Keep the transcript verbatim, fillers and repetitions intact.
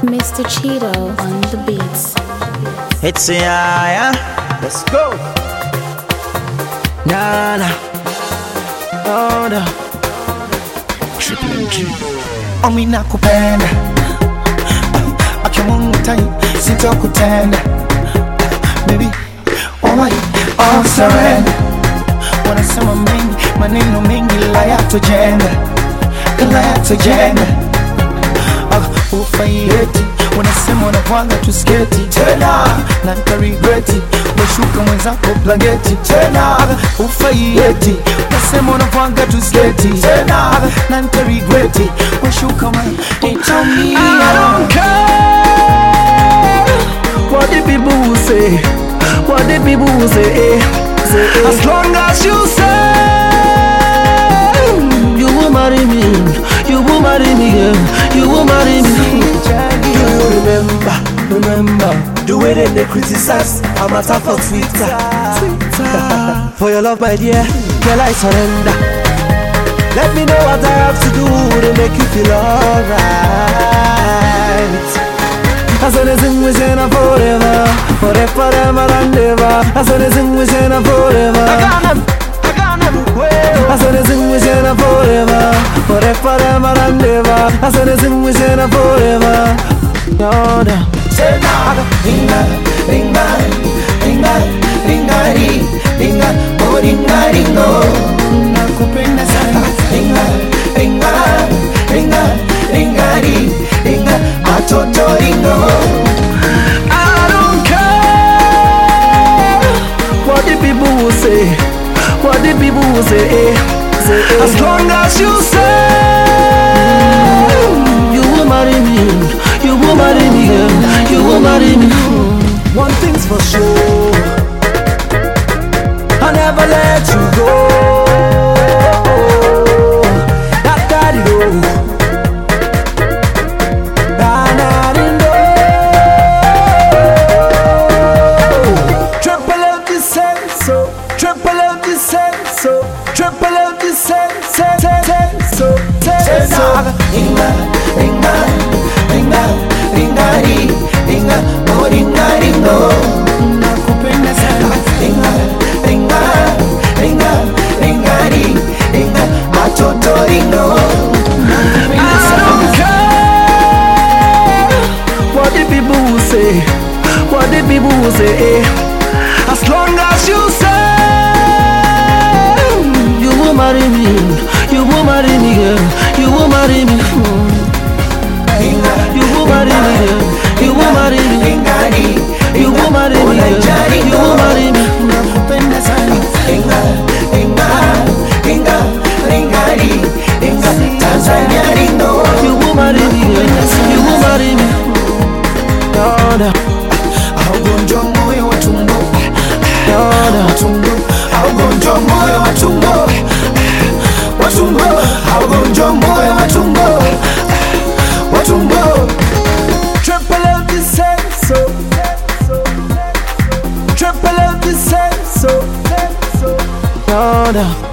Mister Cheeto on the beats. It's a yeah, let's go. Nah, nah. Oh, no. Triple G. Omi nakupenda, akimungutai sitokutenda. Baby, alright, all surrender. Wanasema mengi, maneno mengi la yatojenda, la yatojenda. Ah, ufayeti, wanasema wanavanga tusketi tena, na nikaregreti, washuka mwenzako plageti tena. Ah, ufayeti, wanasema wanavanga tusketi tena, na nikaregreti, washuka mwenzako. Tell me I don't care what the people will say, what the people will say, say. As long as you say you will marry me, you will marry me, yeah, you will marry me. Do you remember, remember the way they criticize a matter for Twitter, Twitter. For your love, my dear, girl, I surrender. Let me know what I have to do to make you feel alright. I saw this thing we say forever, forever, forever and ever. I saw this thing we say forever. I got them, I got them. I saw this thing we say forever, forever, forever and ever. I saw this thing we say forever. No, no. Say now, ringa, ringa, ringa, ringa, ringa, oh ringa, ringo. Nakupenda sana. Ringa, ringa, ringa, ringa, ringa, atoto ringo. I don't care what the people will say, what the people will say, say. As long as you say you will marry me, you will marry me, yeah, you will marry me. One thing's for sure, I'll never let you go. Triple out the sense, sense, sense, so, sense, so. Ringa, ringa, ringa, ringa, ringa, oh ringa, ringo. Nakupenda sana. Ringa, ringa, ringa, ringa, ringa, atoto ringo. I don't care what the people will say, what the people will say. As long as you say marry me, you will marry me, yeah, you will marry me. You will marry me, yeah, you will marry me. You will marry me, yeah, you will marry me. Nakupenda sana. Ringa, ringa, ringa, ringa, ringa, Tanzania ringo. You will marry me, yeah, you will marry me. No, no. Augonjwa moyo wa tumbo, no, no. Tumbo, augonjwa moyo wa tumbo. Watumbo, augonjwa moyo watumbo, watumbo. Triple out the sense, so triple out the sense, so no, no.